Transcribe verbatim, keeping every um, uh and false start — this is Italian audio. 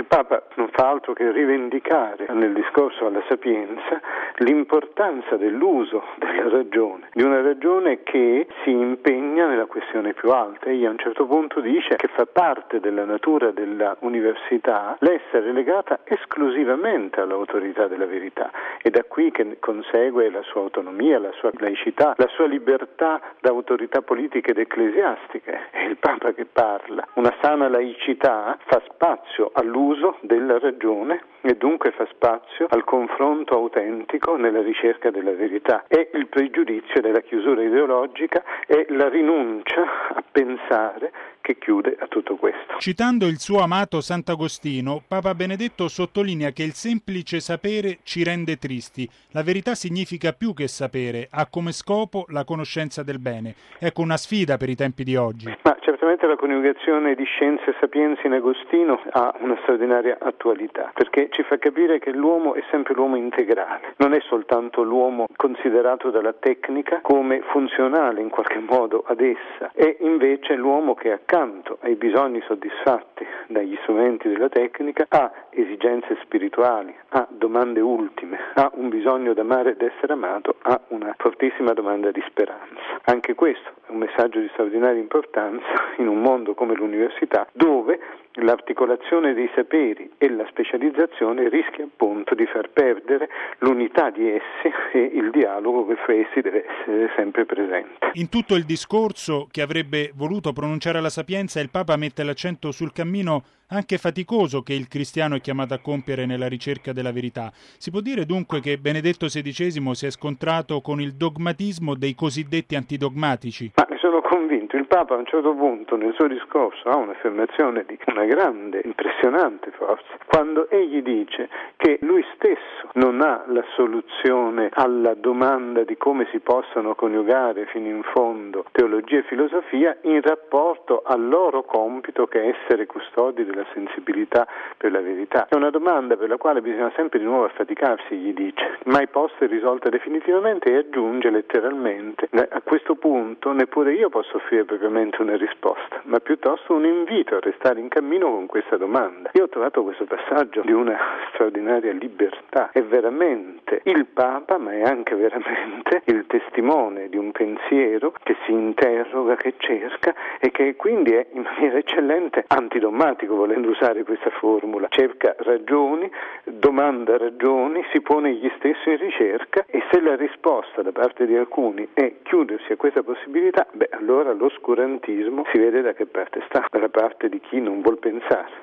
Papa non fa altro che rivendicare nel discorso alla Sapienza l'importanza dell'uso della ragione, di una ragione che si impegna nella questione più alta. Egli a un certo punto dice che fa parte della natura della università l'essere legata esclusivamente all'autorità della verità, e da qui che consegue la sua autonomia, la sua laicità, la sua libertà da autorità politiche ed ecclesiastiche. È il Papa che parla. Una sana laicità fa spazio all'uso della ragione e dunque fa spazio al confronto autentico nella ricerca della verità. È il pregiudizio della chiusura ideologica, è la rinuncia a pensare che chiude a tutto questo. Citando il suo amato Sant'Agostino, Papa Benedetto sottolinea che il semplice sapere ci rende tristi. La verità significa più che sapere, ha come scopo la conoscenza del bene. Ecco una sfida per i tempi di oggi. Ma certamente la coniugazione di scienza e sapienza in Agostino ha una straordinaria attualità, perché ci fa capire che l'uomo è sempre l'uomo integrale, non è soltanto l'uomo considerato dalla tecnica come funzionale in qualche modo ad essa, è invece l'uomo che accanto ai bisogni soddisfatti dagli strumenti della tecnica ha esigenze spirituali, ha domande ultime, ha un bisogno d'amare ed essere amato, ha una fortissima domanda di speranza. Anche questo è un messaggio di straordinaria importanza in un mondo come l'università, dove l'articolazione dei saperi e la specializzazione rischia appunto di far perdere l'unità di essi e il dialogo che fra essi deve essere sempre presente. In tutto il discorso che avrebbe voluto pronunciare la Sapienza, il Papa mette l'accento sul cammino anche faticoso che il cristiano è chiamato a compiere nella ricerca della verità. Si può dire dunque che Benedetto sedicesimo si è scontrato con il dogmatismo dei cosiddetti antidogmatici? Ma ne sono convinto. Il Papa a un certo punto nel suo discorso ha un'affermazione di una grande, impressionante forza, quando egli dice che lui stesso non ha la soluzione alla domanda di come si possano coniugare fino in fondo teologia e filosofia in rapporto al loro compito che è essere custodi della sensibilità per la verità. È una domanda per la quale bisogna sempre di nuovo affaticarsi, gli dice, mai posta e risolta definitivamente, e aggiunge letteralmente: a questo punto neppure io posso offrire propriamente una risposta, ma piuttosto un invito a restare in cammino con questa domanda. Io ho trovato questo passaggio di una straordinaria libertà. È veramente il Papa, ma è anche veramente il testimone di un pensiero che si interroga, che cerca e che quindi è in maniera eccellente antidogmatico, volendo usare questa formula. Cerca ragioni, domanda ragioni, si pone egli stesso in ricerca, e se la risposta da parte di alcuni è chiudersi a questa possibilità, beh allora l'oscurantismo si vede da che parte sta, dalla parte di chi non vuol pensare.